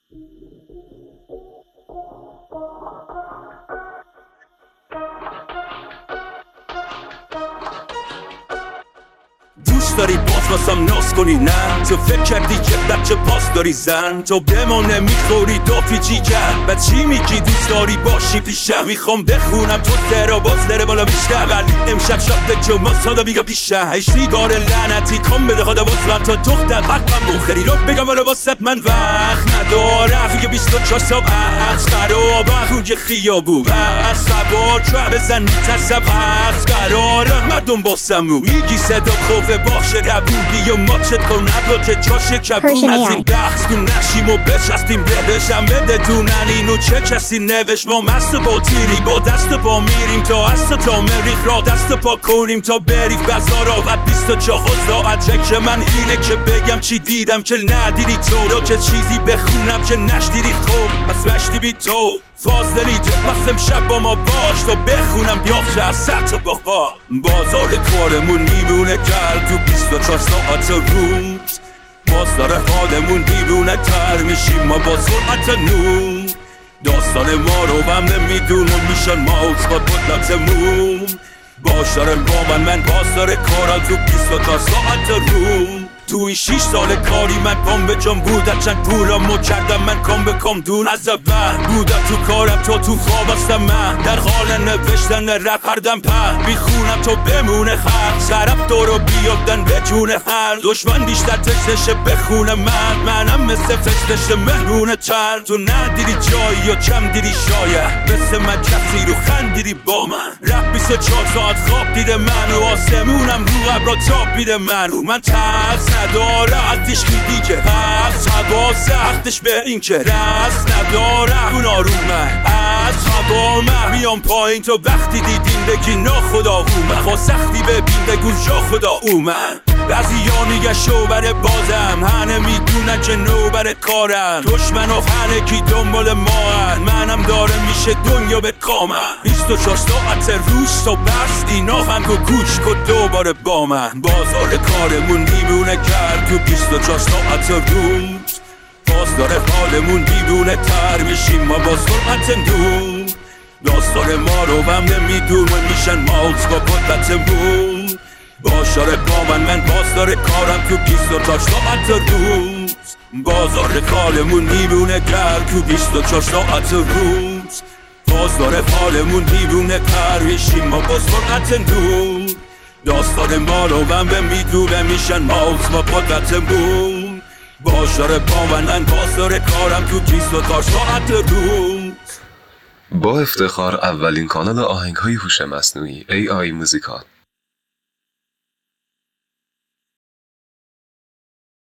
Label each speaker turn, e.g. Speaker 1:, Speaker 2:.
Speaker 1: دوست داری باز واسم ناز کنی نه؟ تو فکر کردی که بچه پاس داری زن؟ تو بمونه میخوری دو پیچی کرد بعد چی میگی دوست داری باشی پیشم؟ میخوام بخونم تو ترا باز لره بالا بیشتر ولی امشب شب جمعه سادا بیگا پیشم هیچ نگار لعنتی کام بده خدا واسم تا دختر وقتم بخری رو بگم والا واسط من وقت ندارم فیگه 24 ساعت از خرابم روی خیابون از سوار چوه بزن میترسم از قرارم مردم باسمون میگی صدا خوفه باشه قبولی و ماچت کن نبا که جاشه کبون از این بخص کن نشیم و بچستیم بهشم بده دونن اینو چه کسی نوش ما مست با تیری با دست با میریم تا هست تا مریخ را دست پا کنیم تا بریف بزارا و 24 ساعت که من اینه که بگم چی دیدم که ندیدی تو را که چیزی بخونم که نشدیدی خوب پس وشتی بی تو فاصلی تو پس امشب با ما باش تا بخونم بیافته از سطح باقا بازار کارمون میمونه کرد تو 24 ساعت روز باز داره حالمون دیوونه تر میشیم ما با سرعت نور داستان ما رو هم نمیدونم میشن ما با قدرتمون باش داره با من باز داره کارم تو 24 ساعت روز تو این 6 سال کاری من پام به جام بودم چند پولامو کردم من کام به کام دون از اول بودم تو کارم تو خواب هستم من در حال نوشتن رپ هردم پر بیخونم تو بمونه خرد طرف دورو بیافتن به جون هر دشمن بیشتر تشنشه بخونه منم مثل فشتش مهرونه تر تو ندیدی جایی یا کم دیدی شاید مثل من کسی رو خندیدی با من رپ 24 ساعت خواب دیده من و آسمونم رو ابرا تاب بیده من ترس نداره از دیشکی دیگه از هوا سختش به این که رست نداره اون آرومه از هوا میام پایین تو وقتی دیدین بگی ناخدا اومد با سختی ببین بگو جا خدا اومد بعضی ها نیگه شوبر بازم هنه میدونن که نوبر کارم دشمن و هنه کی دنبال ما هن منم داره میشه دنیا به کامم 24 ساعت روز تو بست اینا هم گو گوش کن دوباره با من بازار کارمون میمونه کرد تو 24 ساعت روز باز داره حالمون دیوونه تر میشیم ما با سرعت نور داستان ما رو هم نمیدونم میشن ماوز با قدرتمون باش داره با من باز داره کارم تو 24 ساعت روز بازار کارمون میمونه کرد تو 24 ساعت روز باز داره حالمون دیوونه تر میشیم ما با سرعت نور داستان ما رو هم میدونه میشن ماوز با قدرتمون باش داره با من باز داره کارم تو 24 ساعت روز.
Speaker 2: با افتخار اولین کانال آهنگ‌های هوش مصنوعی AI موزیکال